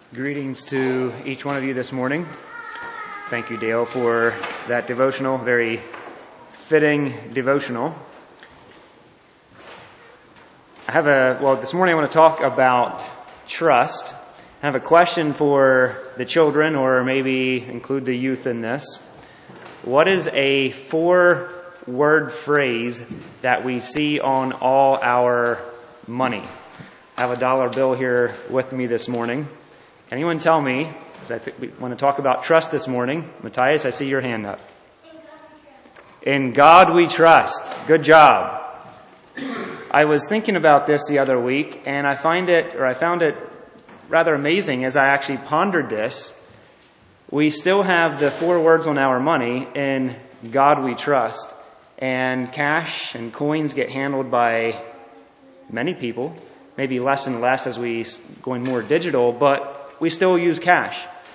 Greetings to each one of you this morning. Thank you, Dale, for that devotional, very fitting devotional. This morning I want to talk about trust. I have a question for the children, or maybe include the youth in this. What is a 4-word phrase that we see on all our money? I have a dollar bill here with me this morning. Anyone tell me, because I think we want to talk about trust this morning. Matthias, I see your hand up. In God we trust. Good job. I was thinking about this the other week, and I found it rather amazing as I actually pondered this. We still have the 4 words on our money, in God we trust. And cash and coins get handled by many people, maybe less and less as we going more digital, but we still use cash.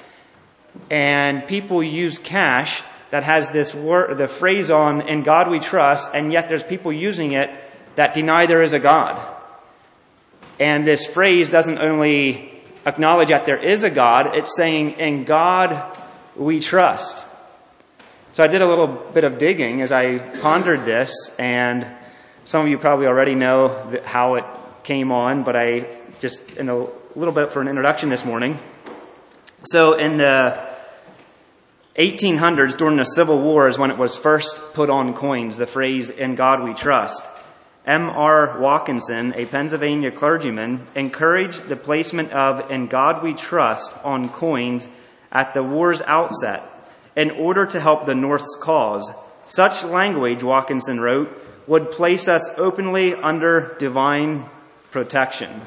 And people use cash that has this word, the phrase on, in God we trust, and yet there's people using it that deny there is a God. And this phrase doesn't only acknowledge that there is a God, it's saying, in God we trust. So I did a little bit of digging as I pondered this, and some of you probably already know how it came on, but I just, in a little bit for an introduction this morning. So in the 1800s, during the Civil War, is when it was first put on coins, the phrase, in God we trust. M.R. Watkinson, a Pennsylvania clergyman, encouraged the placement of in God we trust on coins at the war's outset in order to help the North's cause. Such language, Watkinson wrote, would place us openly under divine protection.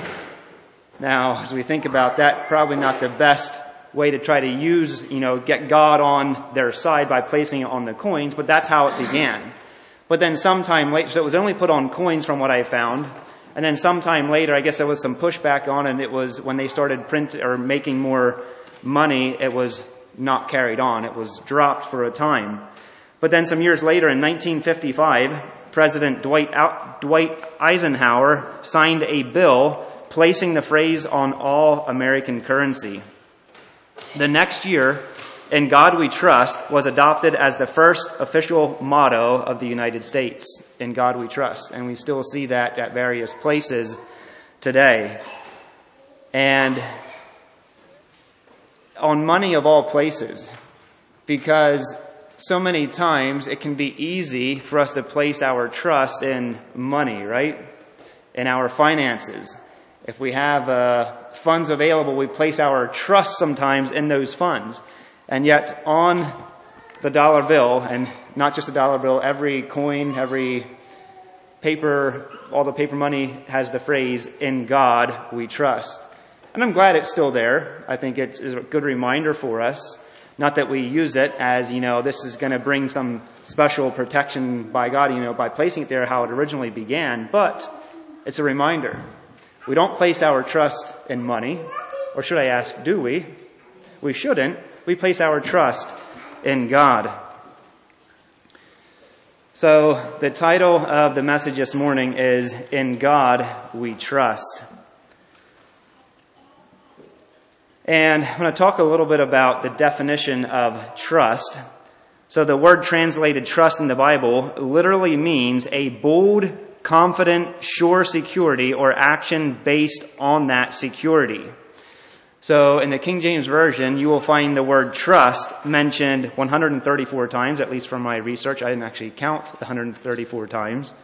Now, as we think about that, probably not the best way to try to use, get God on their side by placing it on the coins, but that's how it began. But then sometime later, so it was only put on coins from what I found, and then sometime later, I guess there was some pushback on, and it was when they started making more money, it was not carried on. It was dropped for a time. But then some years later, in 1955, President Dwight Eisenhower signed a bill placing the phrase on all American currency. The next year, in God we trust was adopted as the first official motto of the United States. In God we trust. And we still see that at various places today. And on money of all places, because so many times it can be easy for us to place our trust in money, right? In our finances. If we have funds available, we place our trust sometimes in those funds. And yet on the dollar bill, and not just the dollar bill, every coin, every paper, all the paper money has the phrase, in God we trust. And I'm glad it's still there. I think it's a good reminder for us. Not that we use it as, this is going to bring some special protection by God, by placing it there how it originally began. But it's a reminder. We don't place our trust in money. Or should I ask, do we? We shouldn't. We place our trust in God. So the title of the message this morning is, In God We Trust. And I'm going to talk a little bit about the definition of trust. So the word translated trust in the Bible literally means a bold, confident, sure security or action based on that security. So in the King James Version, you will find the word trust mentioned 134 times, at least from my research. I didn't actually count the 134 times.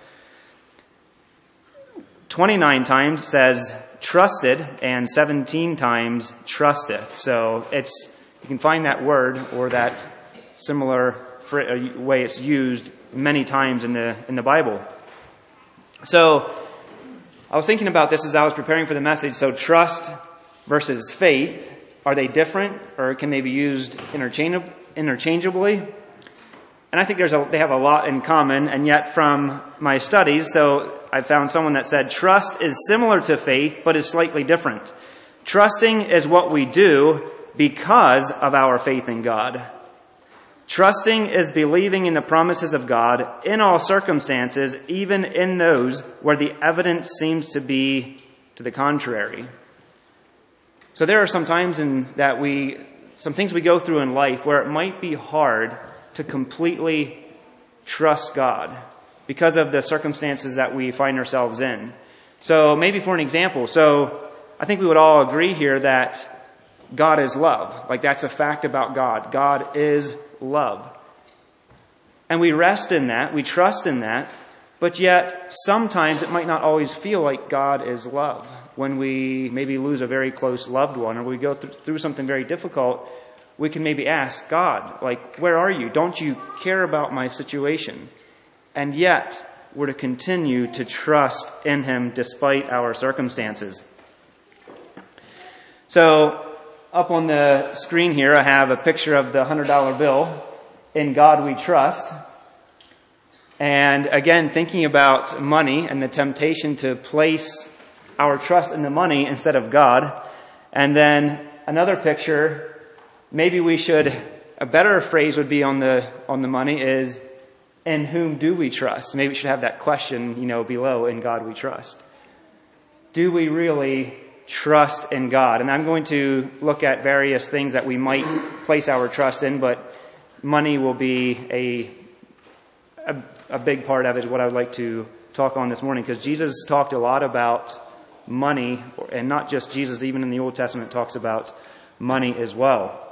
29 times says trusted, and 17 times trusteth. So you can find that word or that similar way it's used many times in the Bible. So I was thinking about this as I was preparing for the message. So trust versus faith, are they different, or can they be used interchangeably? And I think they have a lot in common, and yet from my studies, so I found someone that said trust is similar to faith, but is slightly different. Trusting is what we do because of our faith in God. Trusting is believing in the promises of God in all circumstances, even in those where the evidence seems to be to the contrary. So there are some times some things we go through in life where it might be hard to completely trust God because of the circumstances that we find ourselves in. So maybe for an example, I think we would all agree here that God is love. Like that's a fact about God. God is love. And we rest in that, we trust in that, but yet sometimes it might not always feel like God is love. When we maybe lose a very close loved one or we go through something very difficult, we can maybe ask God, like, where are you? Don't you care about my situation? And yet we're to continue to trust in Him despite our circumstances. So up on the screen here, I have a picture of the $100 bill. In God we trust. And again, thinking about money and the temptation to place our trust in the money instead of God. And then another picture, maybe a better phrase would be on the money is, in whom do we trust? Maybe we should have that question, below, in God we trust. Do we really trust in God? And I'm going to look at various things that we might place our trust in, but money will be a big part of it, what I would like to talk on this morning, because Jesus talked a lot about money, and not just Jesus, even in the Old Testament talks about money as well.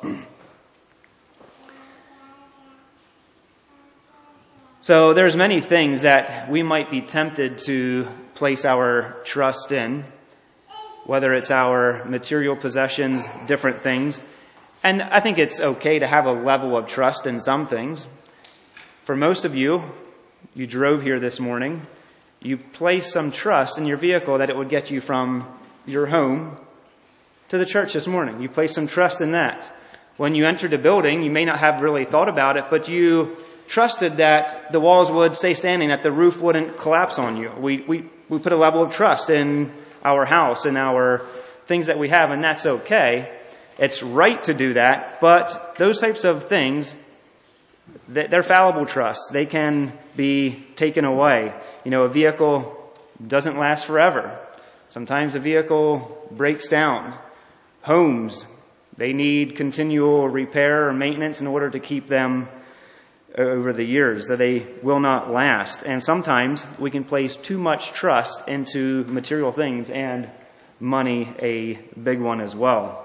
So there's many things that we might be tempted to place our trust in, whether it's our material possessions, different things. And I think it's okay to have a level of trust in some things. For most of you drove here this morning, you placed some trust in your vehicle that it would get you from your home to the church this morning. You placed some trust in that. When you entered the building, you may not have really thought about it, but you trusted that the walls would stay standing, that the roof wouldn't collapse on you. We put a level of trust in our house and our things that we have, and that's okay. It's right to do that, but those types of things, they're fallible trusts. They can be taken away. A vehicle doesn't last forever. Sometimes a vehicle breaks down. Homes, they need continual repair or maintenance in order to keep them over the years, that they will not last. And sometimes we can place too much trust into material things, and money a big one as well.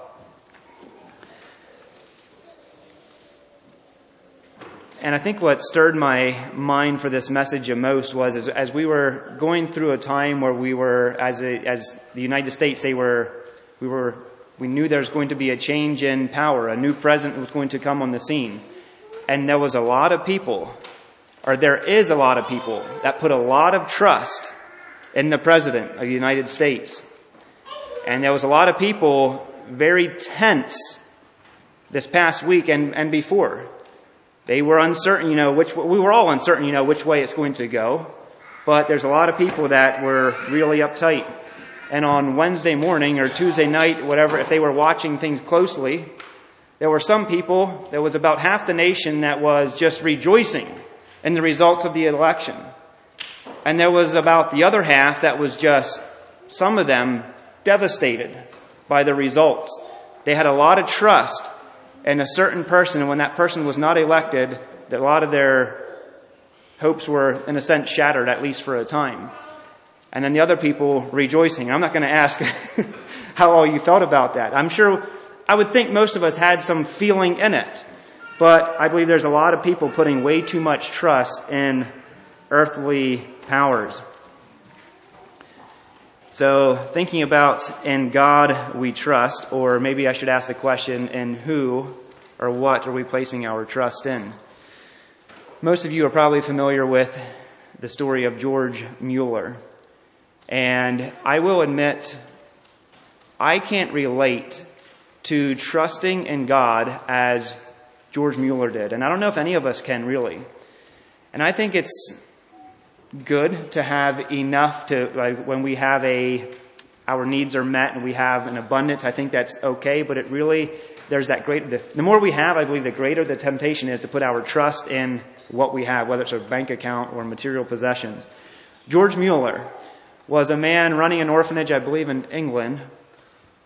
And I think what stirred my mind for this message the most was as we were going through a time where we were, as the United States, we knew there was going to be a change in power. A new president was going to come on the scene. And there is a lot of people that put a lot of trust in the president of the United States. And there was a lot of people very tense this past week and before. They were uncertain, we were all uncertain, which way it's going to go. But there's a lot of people that were really uptight. And on Wednesday morning or Tuesday night, whatever, if they were watching things closely, there were some people, there was about half the nation that was just rejoicing in the results of the election. And there was about the other half that was just, some of them, devastated by the results. They had a lot of trust in a certain person, and when that person was not elected, that a lot of their hopes were, in a sense, shattered, at least for a time. And then the other people rejoicing. I'm not going to ask how all you felt about that. I would think most of us had some feeling in it. But I believe there's a lot of people putting way too much trust in earthly powers. So thinking about in God we trust, or maybe I should ask the question, in who or what are we placing our trust in? Most of you are probably familiar with the story of George Mueller. And I will admit, I can't relate to trusting in God as George Mueller did. And I don't know if any of us can really. And I think it's good to have enough to, when we have our needs are met and we have an abundance, I think that's okay. But there's that the more we have, I believe the greater the temptation is to put our trust in what we have, whether it's a bank account or material possessions. George Mueller was a man running an orphanage, I believe, in England,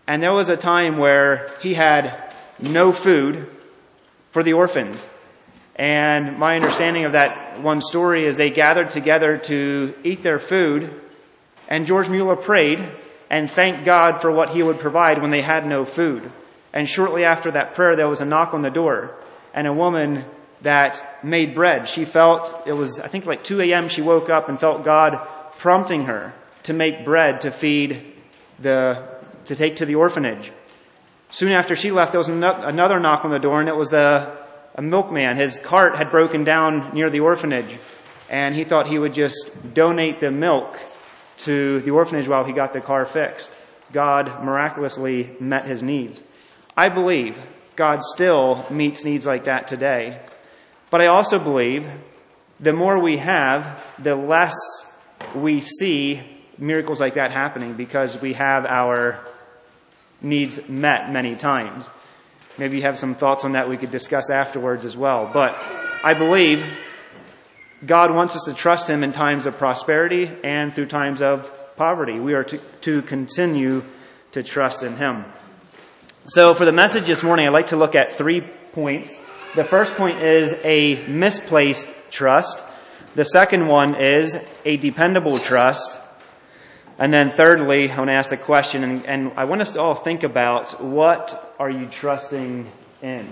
And there was a time where he had no food for the orphans. And my understanding of that one story is they gathered together to eat their food, and George Mueller prayed and thanked God for what he would provide when they had no food. And shortly after that prayer, there was a knock on the door, and a woman that made bread. She felt, it was, I think like 2 a.m., she woke up and felt God prompting her to make bread to feed to take to the orphanage. Soon after she left, there was another knock on the door, and it was a milkman. His cart had broken down near the orphanage, and he thought he would just donate the milk to the orphanage while he got the car fixed. God miraculously met his needs. I believe God still meets needs like that today. But I also believe the more we have, the less we see miracles like that happening, because we have our needs met many times. Maybe you have some thoughts on that we could discuss afterwards as well. But I believe God wants us to trust him in times of prosperity and through times of poverty. We are to continue to trust in him. So for the message this morning, I'd like to look at 3 points. The first point is a misplaced trust. The second one is a dependable trust. And then thirdly, I want to ask the question, and I want us to all think about, what are you trusting in?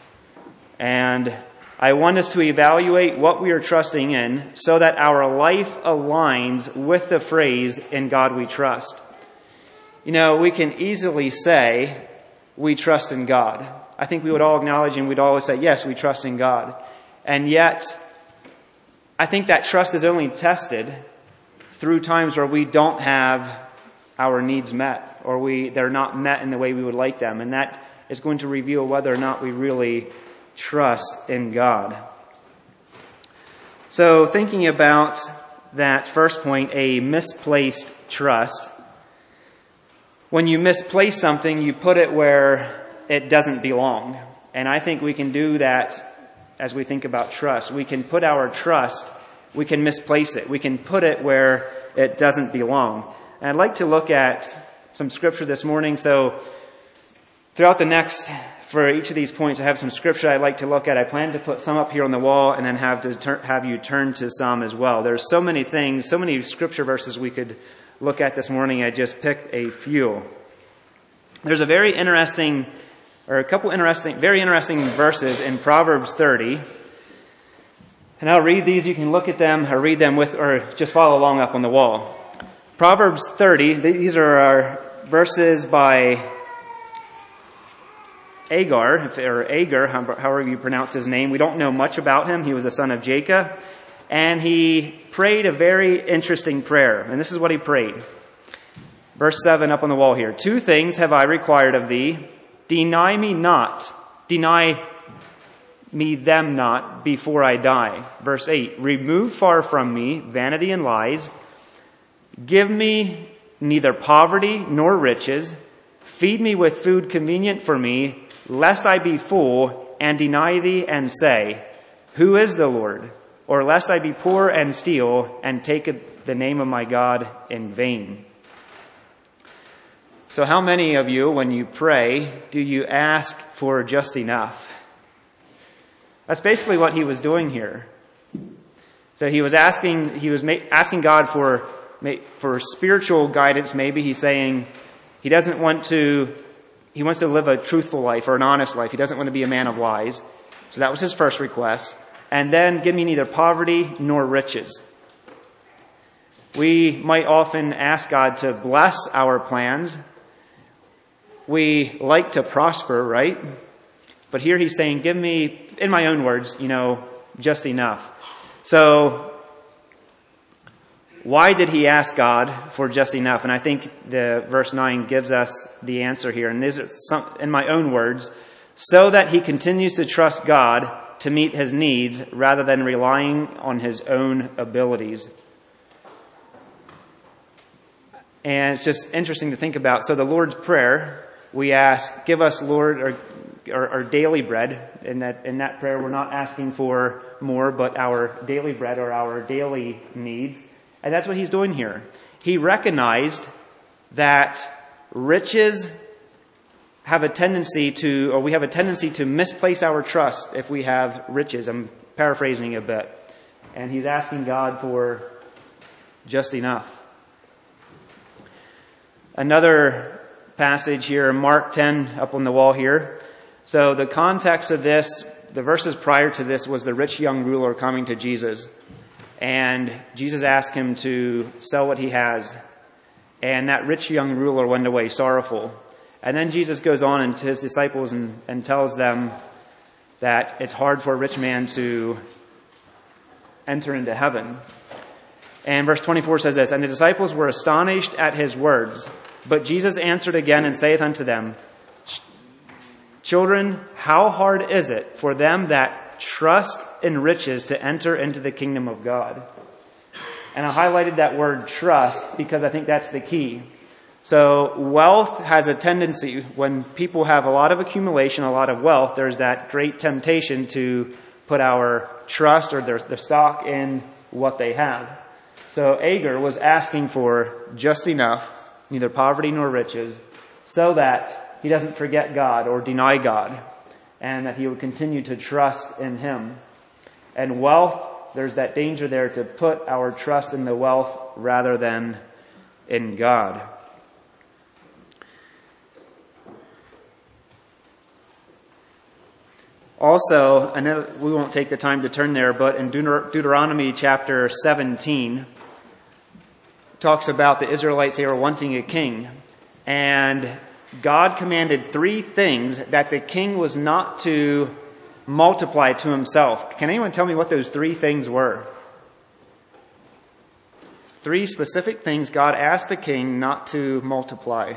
And I want us to evaluate what we are trusting in so that our life aligns with the phrase, "In God we trust." You know, we can easily say, we trust in God. I think we would all acknowledge and we'd always say, yes, we trust in God. And yet, I think that trust is only tested through times where we don't have our needs met, or they're not met in the way we would like them. And that is going to reveal whether or not we really trust in God. So thinking about that first point, a misplaced trust. When you misplace something, you put it where it doesn't belong. And I think we can do that as we think about trust. We can put our trust, we can misplace it. We can put it where it doesn't belong. And I'd like to look at some scripture this morning. So throughout for each of these points, I have some scripture I'd like to look at. I plan to put some up here on the wall and then have you turn to some as well. There's so many things, so many scripture verses we could look at this morning. I just picked a few. There's a very interesting verses in Proverbs 30. And I'll read these. You can look at them or read them or just follow along up on the wall. Proverbs 30, these are our verses by Agar, however you pronounce his name. We don't know much about him. He was the son of Jacob. And he prayed a very interesting prayer. And this is what he prayed. Verse 7 up on the wall here. 2 things have I required of thee. Deny me them not before I die. Verse 8, remove far from me vanity and lies. Give me neither poverty nor riches. Feed me with food convenient for me, lest I be full and deny thee and say, who is the Lord? Or lest I be poor and steal and take the name of my God in vain. So how many of you, when you pray, do you ask for just enough? That's basically what he was doing here. So he was asking God for spiritual guidance. Maybe he's saying he wants to live a truthful life or an honest life. He doesn't want to be a man of lies. So that was his first request. And then give me neither poverty nor riches. We might often ask God to bless our plans. We like to prosper, right? But here he's saying, give me, in my own words, just enough. So why did he ask God for just enough? And I think the verse 9 gives us the answer here. And these are in my own words, so that he continues to trust God to meet his needs rather than relying on his own abilities. And it's just interesting to think about. So the Lord's Prayer, we ask, give us, Lord, our daily bread. In that prayer, we're not asking for more, but our daily bread or our daily needs. And that's what he's doing here. He recognized that riches have a tendency to misplace our trust if we have riches. I'm paraphrasing a bit. And he's asking God for just enough. Another passage here, Mark 10 up on the wall here. So the context of this, the verses prior to this, was the rich young ruler coming to Jesus. And Jesus asked him to sell what he has. And that rich young ruler went away sorrowful. And then Jesus goes on into his disciples and tells them that it's hard for a rich man to enter into heaven. And verse 24 says this, "And the disciples were astonished at his words. But Jesus answered again and saith unto them, Children, how hard is it for them that trust in riches to enter into the kingdom of God?" And I highlighted that word trust because I think that's the key. So wealth has a tendency, when people have a lot of accumulation, a lot of wealth, there's that great temptation to put our trust or their stock in what they have. So Agur was asking for just enough, neither poverty nor riches, so that he doesn't forget God or deny God, and that he would continue to trust in him. And wealth, there's that danger there to put our trust in the wealth rather than in God. Also, I know we won't take the time to turn there, but in Deuteronomy chapter 17, talks about the Israelites, they were wanting a king. And God commanded 3 things that the king was not to multiply to himself. Can anyone tell me what those 3 things were? 3 specific things God asked the king not to multiply.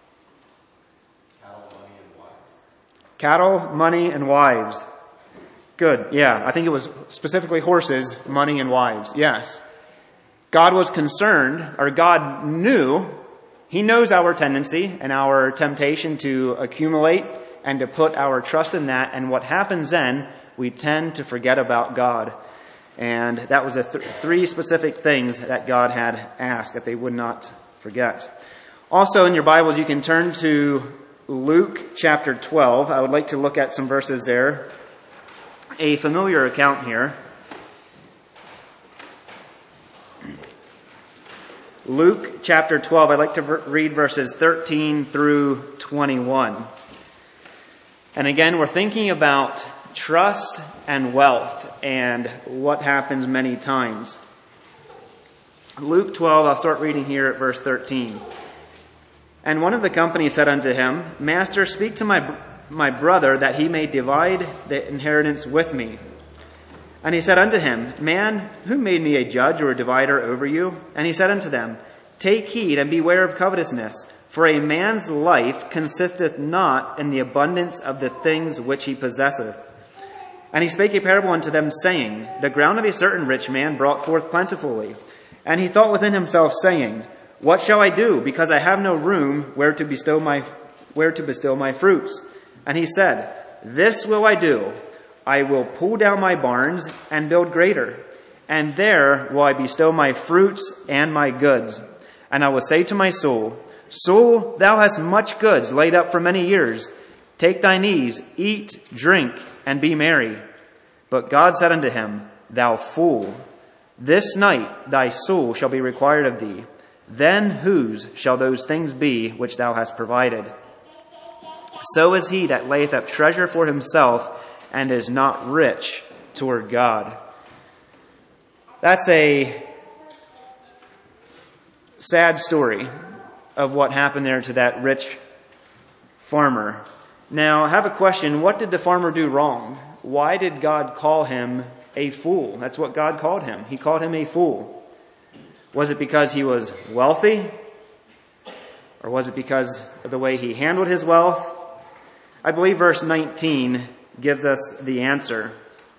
Cattle, money, and wives. Good. Yeah, I think it was specifically horses, money, and wives. Yes. God was concerned, or God knew, he knows our tendency and our temptation to accumulate and to put our trust in that. And what happens then, we tend to forget about God. And that was the 3 specific things that God had asked that they would not forget. Also in your Bibles, you can turn to Luke chapter 12. I would like to look at some verses there. A familiar account here. Luke chapter 12, I'd like to read verses 13 through 21. And again, we're thinking about trust and wealth and what happens many times. Luke 12, I'll start reading here at verse 13. "And one of the company said unto him, Master, speak to my brother that he may divide the inheritance with me. And he said unto him, Man, who made me a judge or a divider over you? And he said unto them, Take heed and beware of covetousness, for a man's life consisteth not in the abundance of the things which he possesseth. And he spake a parable unto them, saying, The ground of a certain rich man brought forth plentifully. And he thought within himself, saying, What shall I do, because I have no room where to bestow my fruits? And he said, This will I do. I will pull down my barns and build greater, and there will I bestow my fruits and my goods. And I will say to my soul, Soul, thou hast much goods laid up for many years. Take thine ease, eat, drink, and be merry. But God said unto him, Thou fool, this night thy soul shall be required of thee. Then whose shall those things be which thou hast provided? So is he that layeth up treasure for himself and is not rich toward God." That's a sad story of what happened there to that rich farmer. Now, I have a question. What did the farmer do wrong? Why did God call him a fool? That's what God called him. He called him a fool. Was it because he was wealthy? Or was it because of the way he handled his wealth? I believe verse 19 gives us the answer.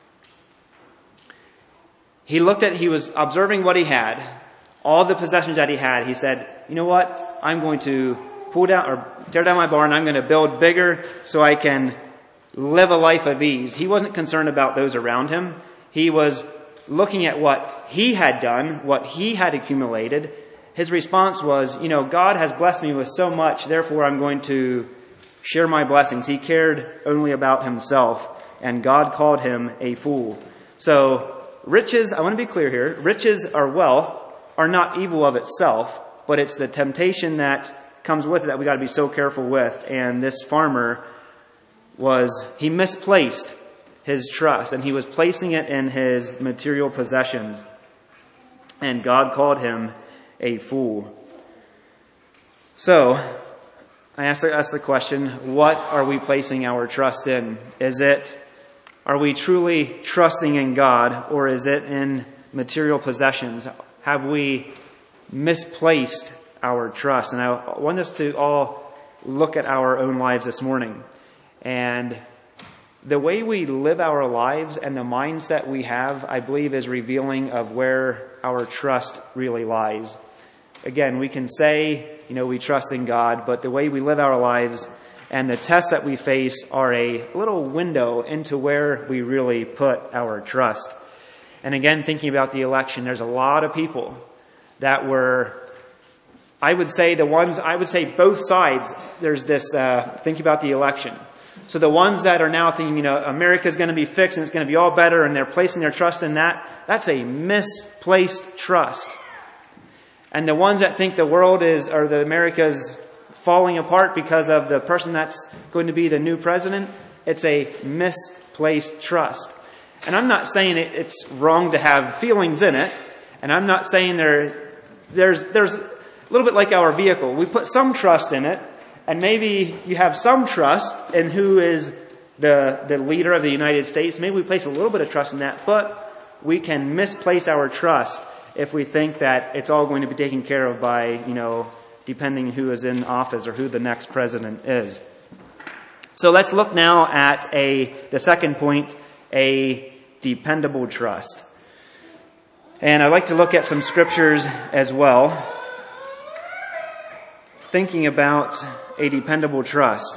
He was observing what he had, all the possessions that he had. He said, you know what? I'm going to tear down my barn. I'm going to build bigger so I can live a life of ease. He wasn't concerned about those around him. He was looking at what he had done, what he had accumulated. His response was, God has blessed me with so much, therefore I'm going to share my blessings. He cared only about himself, and God called him a fool. So riches, I want to be clear here, riches or wealth are not evil of itself, but it's the temptation that comes with it that we got to be so careful with. And this farmer he misplaced his trust, and he was placing it in his material possessions. And God called him a fool. So, I ask the question, what are we placing our trust in? Are we truly trusting in God, or is it in material possessions? Have we misplaced our trust? And I want us to all look at our own lives this morning. And the way we live our lives and the mindset we have, I believe, is revealing of where our trust really lies. Again, we can say, we trust in God, but the way we live our lives and the tests that we face are a little window into where we really put our trust. And again, thinking about the election, there's a lot of people that were, I would say both sides, there's this, thinking about the election. So the ones that are now thinking, America's going to be fixed and it's going to be all better, and they're placing their trust in that's a misplaced trust. And the ones that think the world America's falling apart because of the person that's going to be the new president, it's a misplaced trust. And I'm not saying it's wrong to have feelings in it, and I'm not saying there's a little bit like our vehicle. We put some trust in it, and maybe you have some trust in who is the leader of the United States. Maybe we place a little bit of trust in that, but we can misplace our trust if we think that it's all going to be taken care of by, depending who is in office or who the next president is. So let's look now at the second point, a dependable trust. And I'd like to look at some scriptures as well, thinking about a dependable trust.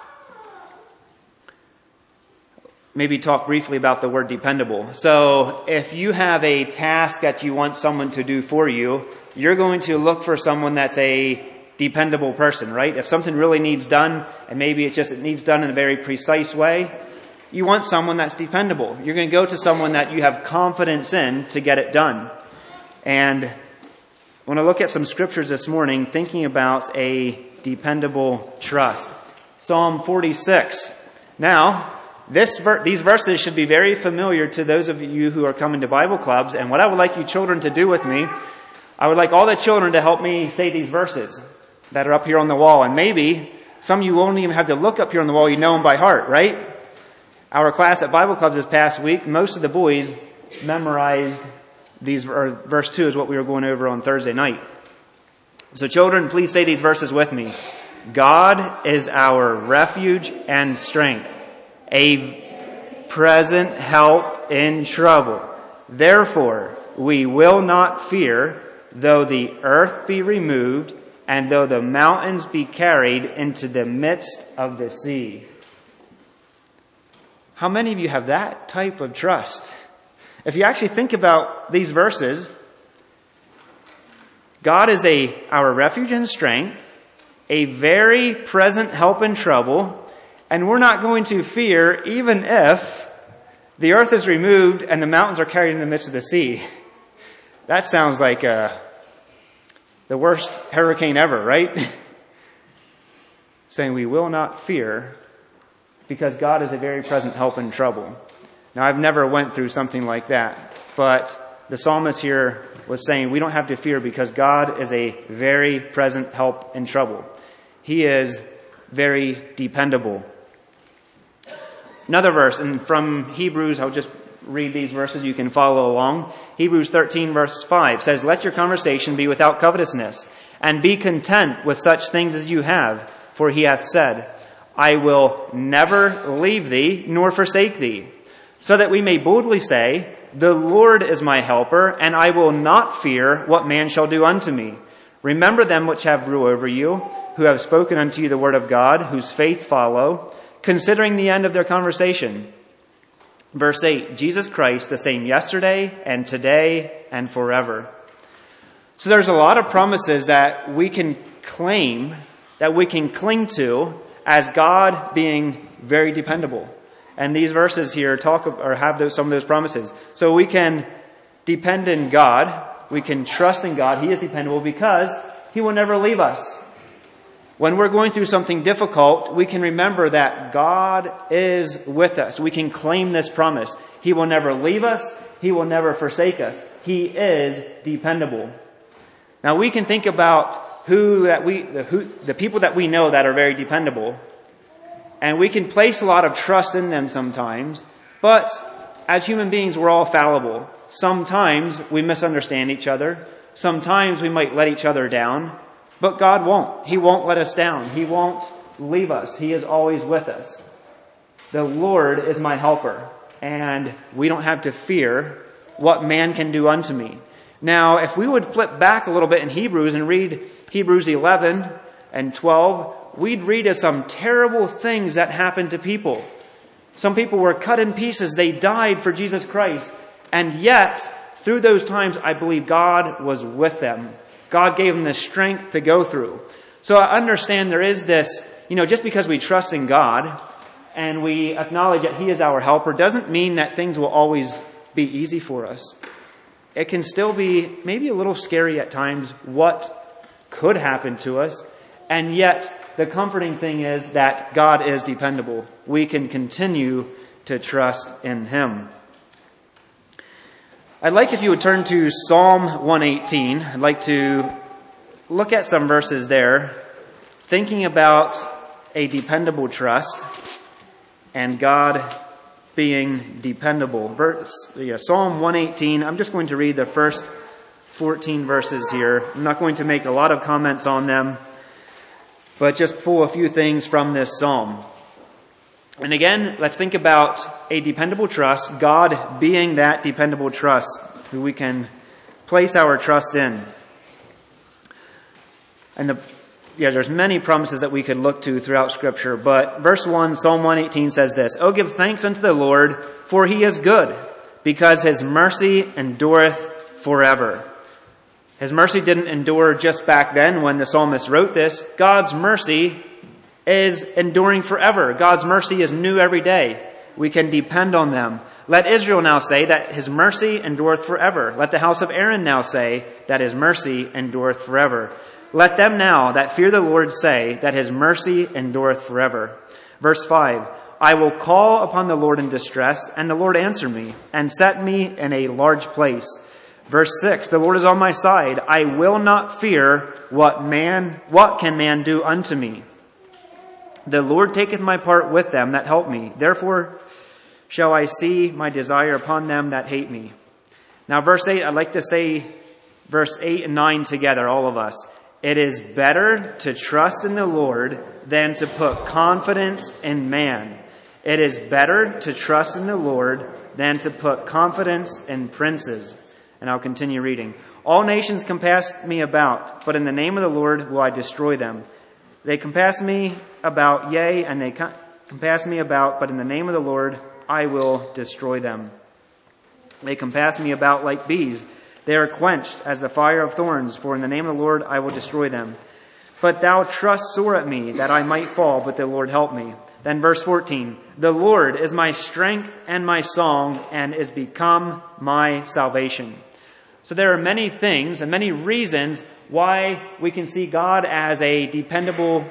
Maybe talk briefly about the word dependable. So if you have a task that you want someone to do for you, you're going to look for someone that's a dependable person, right? If something really needs done, and maybe it needs done in a very precise way, you want someone that's dependable. You're going to go to someone that you have confidence in to get it done. And I want to look at some scriptures this morning thinking about a dependable trust. Psalm 46. Now, these verses should be very familiar to those of you who are coming to Bible clubs. And what I would like you children to do with me, I would like all the children to help me say these verses that are up here on the wall. And maybe some of you won't even have to look up here on the wall. You know them by heart, right? Our class at Bible clubs this past week, most of the boys memorized verse 2 is what we were going over on Thursday night. So children, please say these verses with me. God is our refuge and strength, a present help in trouble. Therefore, we will not fear, though the earth be removed, and though the mountains be carried into the midst of the sea. How many of you have that type of trust? If you actually think about these verses, God is our refuge and strength, a very present help in trouble, and we're not going to fear even if the earth is removed and the mountains are carried in the midst of the sea. That sounds like the worst hurricane ever, right? Saying we will not fear because God is a very present help in trouble. Now, I've never went through something like that, but the psalmist here was saying we don't have to fear because God is a very present help in trouble. He is very dependable. Another verse, and from Hebrews, I'll just read these verses, you can follow along. Hebrews 13 verse 5 says, "Let your conversation be without covetousness, and be content with such things as you have, for he hath said, I will never leave thee nor forsake thee, so that we may boldly say, the Lord is my helper, and I will not fear what man shall do unto me. Remember them which have rule over you, who have spoken unto you the word of God, whose faith follow, considering the end of their conversation." Verse 8, Jesus Christ, the same yesterday and today and forever. So there's a lot of promises that we can claim, that we can cling to, as God being very dependable. And these verses here have some of those promises. So we can depend in God. We can trust in God. He is dependable because He will never leave us. When we're going through something difficult, we can remember that God is with us. We can claim this promise. He will never leave us. He will never forsake us. He is dependable. Now we can think about the people that we know that are very dependable, and we can place a lot of trust in them sometimes, but as human beings, we're all fallible. Sometimes we misunderstand each other. Sometimes we might let each other down. But God won't. He won't let us down. He won't leave us. He is always with us. The Lord is my helper, and we don't have to fear what man can do unto me. Now, if we would flip back a little bit in Hebrews and read Hebrews 11 and 12, we'd read of some terrible things that happened to people. Some people were cut in pieces. They died for Jesus Christ. And yet, through those times, I believe God was with them. God gave them the strength to go through. So I understand there is this, just because we trust in God and we acknowledge that He is our helper doesn't mean that things will always be easy for us. It can still be maybe a little scary at times what could happen to us. And yet the comforting thing is that God is dependable. We can continue to trust in Him. I'd like if you would turn to Psalm 118. I'd like to look at some verses there, thinking about a dependable trust and God being dependable. Psalm 118, I'm just going to read the first 14 verses here. I'm not going to make a lot of comments on them, but just pull a few things from this psalm. And again, let's think about a dependable trust, God being that dependable trust who we can place our trust in. And there's many promises that we could look to throughout Scripture, but verse 1, Psalm 118 says this, "Oh, give thanks unto the Lord, for He is good, because His mercy endureth forever." His mercy didn't endure just back then when the psalmist wrote this. God's mercy is enduring forever. God's mercy is new every day. We can depend on them. Let Israel now say that His mercy endureth forever. Let the house of Aaron now say that His mercy endureth forever. Let them now that fear the Lord say that His mercy endureth forever. Verse 5, "I will call upon the Lord in distress, and the Lord answer me, and set me in a large place." Verse 6, "The Lord is on my side. I will not fear what can man do unto me? The Lord taketh my part with them that help me. Therefore shall I see my desire upon them that hate me." Now verse 8, I'd like to say verse 8 and 9 together, all of us. "It is better to trust in the Lord than to put confidence in man. It is better to trust in the Lord than to put confidence in princes." And I'll continue reading. "All nations compass me about, but in the name of the Lord will I destroy them. They compass me about, yea, and they compass me about, but in the name of the Lord I will destroy them. They compass me about like bees. They are quenched as the fire of thorns, for in the name of the Lord I will destroy them. But thou trust sore at me, that I might fall, but the Lord help me." Then verse 14, "The Lord is my strength and my song, and is become my salvation." So there are many things and many reasons why we can see God as dependable.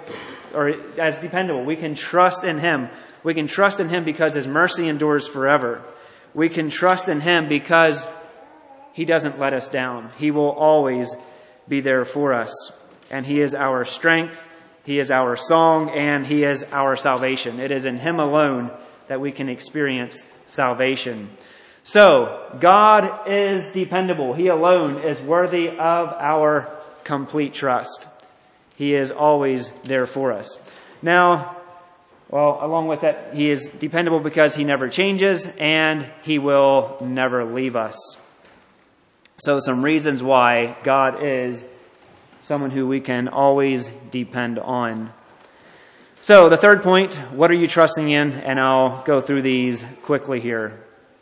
We can trust in Him. We can trust in Him because His mercy endures forever. We can trust in Him because He doesn't let us down. He will always be there for us. And He is our strength, He is our song, and He is our salvation. It is in Him alone that we can experience salvation. So, God is dependable. He alone is worthy of our complete trust. He is always there for us. Now, along with that, He is dependable because He never changes and He will never leave us. So some reasons why God is someone who we can always depend on. So the third point, what are you trusting in? And I'll go through these quickly here.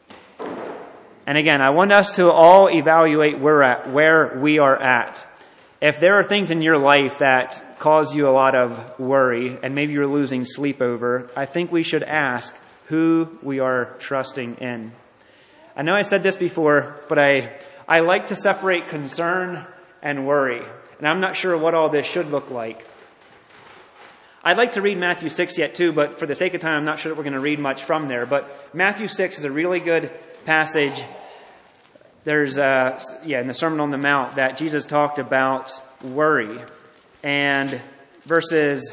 And again, I want us to all evaluate where we are at. If there are things in your life that cause you a lot of worry and maybe you're losing sleep over, I think we should ask who we are trusting in. I know I said this before, but I like to separate concern and worry. And I'm not sure what all this should look like. I'd like to read Matthew 6 yet too, but for the sake of time, I'm not sure that we're going to read much from there. But Matthew 6 is a really good passage. There's, in the Sermon on the Mount that Jesus talked about worry. And verses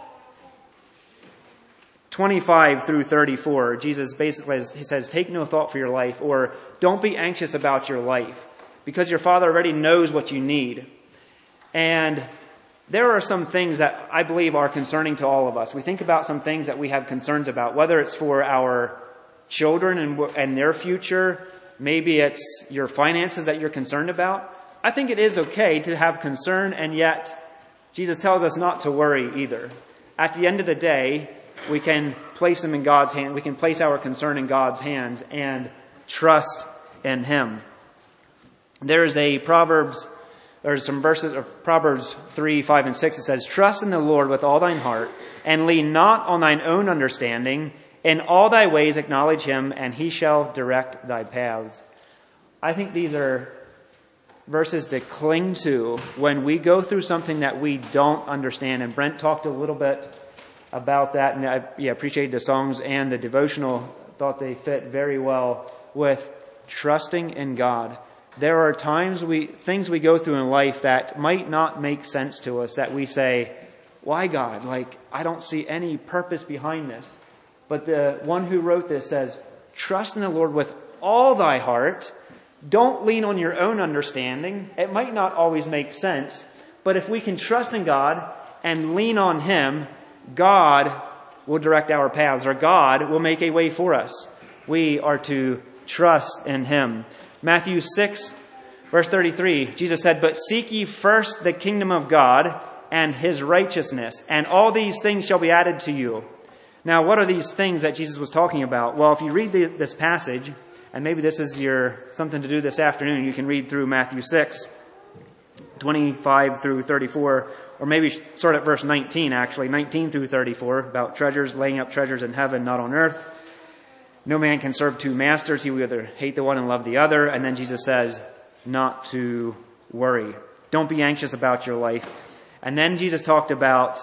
25 through 34, Jesus basically, he says, take no thought for your life, or don't be anxious about your life, because your Father already knows what you need. And there are some things that I believe are concerning to all of us. We think about some things that we have concerns about, whether it's for our children and their future, maybe it's your finances that you're concerned about. I think it is okay to have concern, and yet Jesus tells us not to worry either. At the end of the day, we can place them in God's hand. We can place our concern in God's hands and trust in Him. There's some verses of Proverbs 3, 5, and 6. It says, trust in the Lord with all thine heart, and lean not on thine own understanding. In all thy ways acknowledge Him, and He shall direct thy paths. I think these are verses to cling to when we go through something that we don't understand. And Brent talked a little bit about that, and I appreciated the songs and the devotional. Thought they fit very well with trusting in God. There are things we go through in life that might not make sense to us, that we say, why God? I don't see any purpose behind this. But the one who wrote this says, trust in the Lord with all thy heart. Don't lean on your own understanding. It might not always make sense, but if we can trust in God and lean on Him, God will direct our paths, or God will make a way for us. We are to trust in Him. Matthew 6, verse 33, Jesus said, but seek ye first the kingdom of God and His righteousness, and all these things shall be added to you. Now, what are these things that Jesus was talking about? Well, if you read this passage, and maybe this is something to do this afternoon, you can read through Matthew 6, 25 through 34, or maybe start at verse 19, actually, 19 through 34, about treasures, laying up treasures in heaven, not on earth. No man can serve two masters. He will either hate the one and love the other. And then Jesus says, not to worry. Don't be anxious about your life. And then Jesus talked about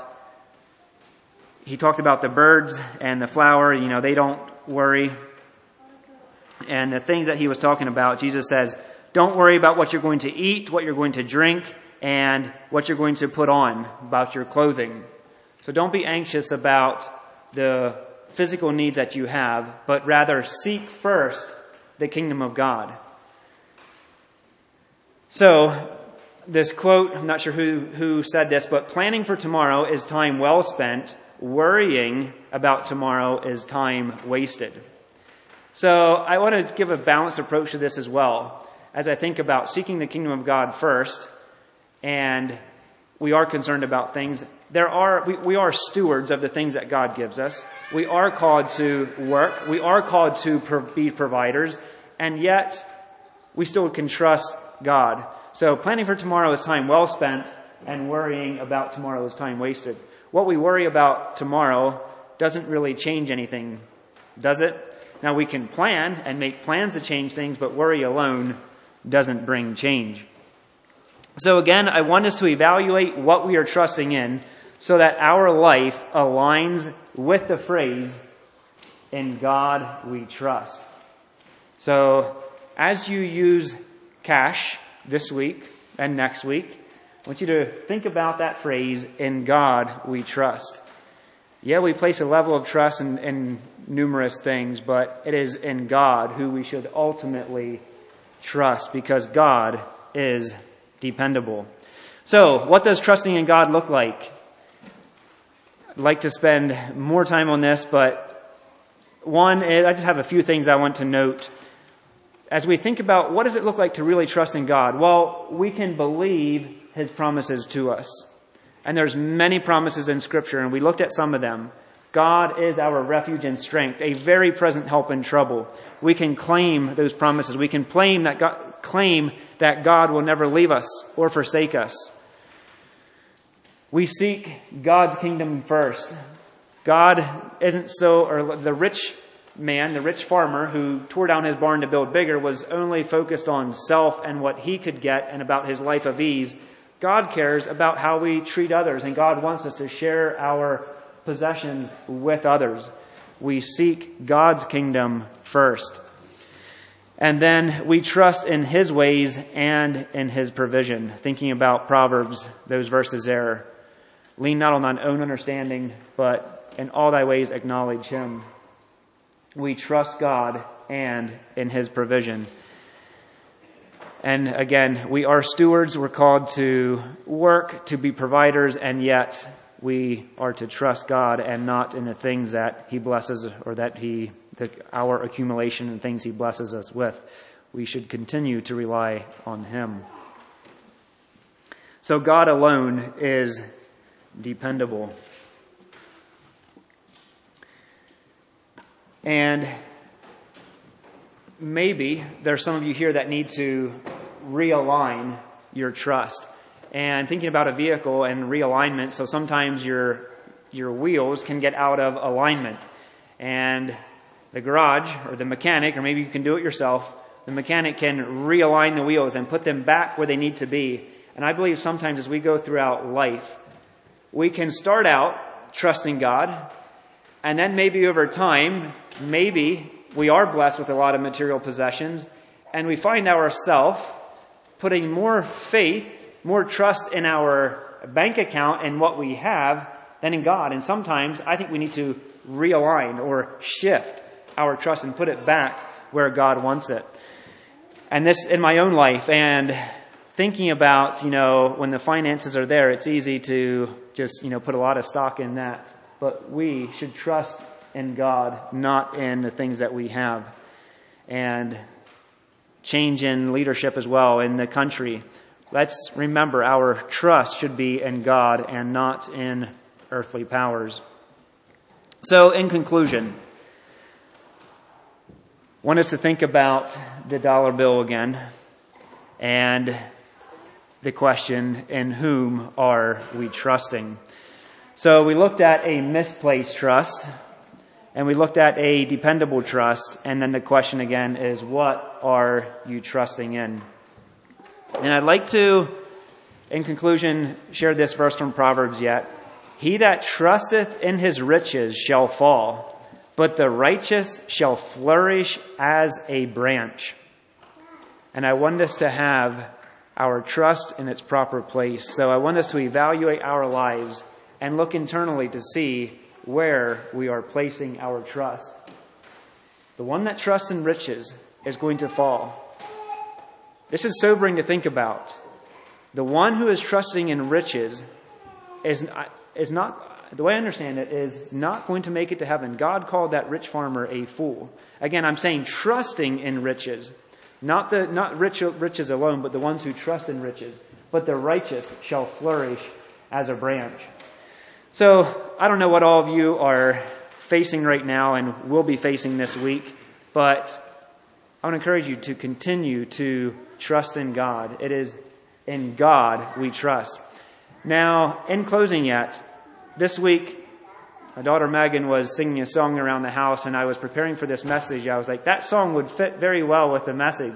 the birds and the flower. They don't worry. And the things that He was talking about, Jesus says, don't worry about what you're going to eat, what you're going to drink, and what you're going to put on, about your clothing. So don't be anxious about the physical needs that you have, but rather seek first the kingdom of God. So, this quote, I'm not sure who said this, but planning for tomorrow is time well spent. Worrying about tomorrow is time wasted. So, I want to give a balanced approach to this as well, as I think about seeking the kingdom of God first, and we are concerned about things. We are stewards of the things that God gives us. We are called to work. We are called to be providers. And yet, we still can trust God. So planning for tomorrow is time well spent, and worrying about tomorrow is time wasted. What we worry about tomorrow doesn't really change anything, does it? Now, we can plan and make plans to change things, but worry alone doesn't bring change. So again, I want us to evaluate what we are trusting in so that our life aligns with the phrase, in God we trust. So as you use cash this week and next week, I want you to think about that phrase, in God we trust. Yeah, we place a level of trust in numerous things, but it is in God who we should ultimately trust, because God is dependable. So, what does trusting in God look like? I'd like to spend more time on this, but I just have a few things I want to note. As we think about what does it look like to really trust in God? Well, we can believe His promises to us. And there's many promises in Scripture, and we looked at some of them. God is our refuge and strength, a very present help in trouble. We can claim those promises. We can claim that God will never leave us or forsake us. We seek God's kingdom first. God isn't or the rich man, the rich farmer who tore down his barn to build bigger, was only focused on self and what he could get and about his life of ease. God cares about how we treat others, and God wants us to share our possessions with others. We seek God's kingdom first. And then we trust in His ways and in His provision. Thinking about Proverbs, those verses there. Lean not on thine own understanding, but in all thy ways acknowledge Him. We trust God and in His provision. And again, we are stewards. We're called to work, to be providers, and yet we are to trust God and not in the things that He blesses or that our accumulation and things He blesses us with. We should continue to rely on Him. So God alone is dependable. And maybe there's some of you here that need to realign your trust. And thinking about a vehicle and realignment, so sometimes your wheels can get out of alignment. And the garage or the mechanic, or maybe you can do it yourself, the mechanic can realign the wheels and put them back where they need to be. And I believe sometimes as we go throughout life, we can start out trusting God, and then maybe over time, maybe we are blessed with a lot of material possessions, and we find ourselves putting more faith, more trust in our bank account and what we have than in God. And sometimes I think we need to realign or shift our trust and put it back where God wants it. And this in my own life, and thinking about, when the finances are there, it's easy to just, put a lot of stock in that. But we should trust in God, not in the things that we have. And change in leadership as well in the country. Let's remember our trust should be in God and not in earthly powers. So in conclusion, I want us to think about the dollar bill again and the question, in whom are we trusting? So we looked at a misplaced trust, and we looked at a dependable trust, and then the question again is, what are you trusting in? And I'd like to, in conclusion, share this verse from Proverbs yet. He that trusteth in his riches shall fall, but the righteous shall flourish as a branch. And I want us to have our trust in its proper place. So I want us to evaluate our lives and look internally to see where we are placing our trust. The one that trusts in riches is going to fall. This is sobering to think about. The one who is trusting in riches is not, the way I understand it, is not going to make it to heaven. God called that rich farmer a fool. Again, I'm saying trusting in riches. Not riches alone, but the ones who trust in riches. But the righteous shall flourish as a branch. So, I don't know what all of you are facing right now and will be facing this week, but I want to encourage you to continue to trust in God. It is in God we trust. Now, in closing yet, this week, my daughter Megan was singing a song around the house, and I was preparing for this message. I was like, that song would fit very well with the message.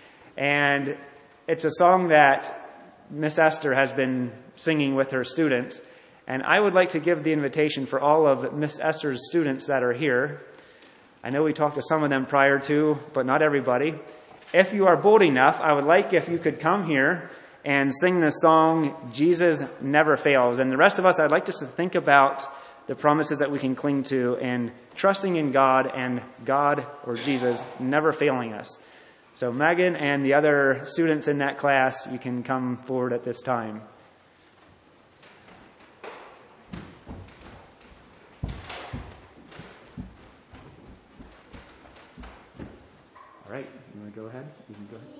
And it's a song that Miss Esther has been singing with her students. And I would like to give the invitation for all of Miss Esther's students that are here. I know we talked to some of them prior to, but not everybody. If you are bold enough, I would like if you could come here and sing the song, Jesus Never Fails. And the rest of us, I'd like us to think about the promises that we can cling to and trusting in God and God or Jesus never failing us. So Megan and the other students in that class, you can come forward at this time. All right, you want to go ahead? You can go ahead.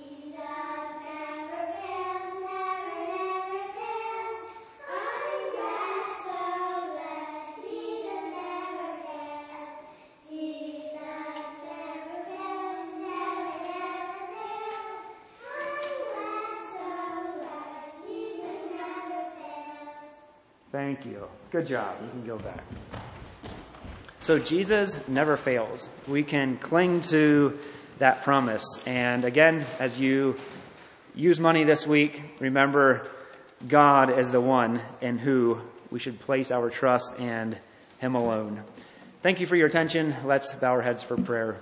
Thank you. Good job. You can go back. So Jesus never fails. We can cling to that promise. And again, as you use money this week, remember God is the one in who we should place our trust, and Him alone. Thank you for your attention. Let's bow our heads for prayer.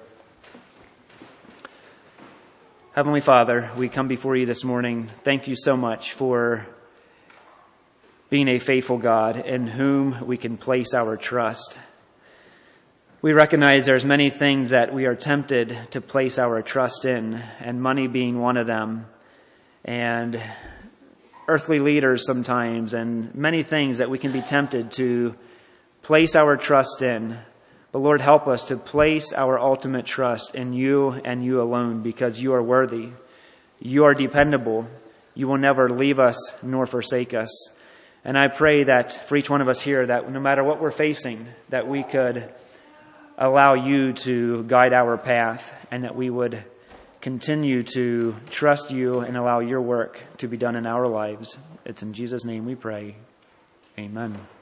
Heavenly Father, we come before you this morning. Thank you so much for being a faithful God in whom we can place our trust. We recognize there's many things that we are tempted to place our trust in, and money being one of them, and earthly leaders sometimes, and many things that we can be tempted to place our trust in. But Lord, help us to place our ultimate trust in you and you alone, because you are worthy. You are dependable. You will never leave us nor forsake us. And I pray that for each one of us here, that no matter what we're facing, that we could allow you to guide our path, and that we would continue to trust you and allow your work to be done in our lives. It's in Jesus' name we pray. Amen.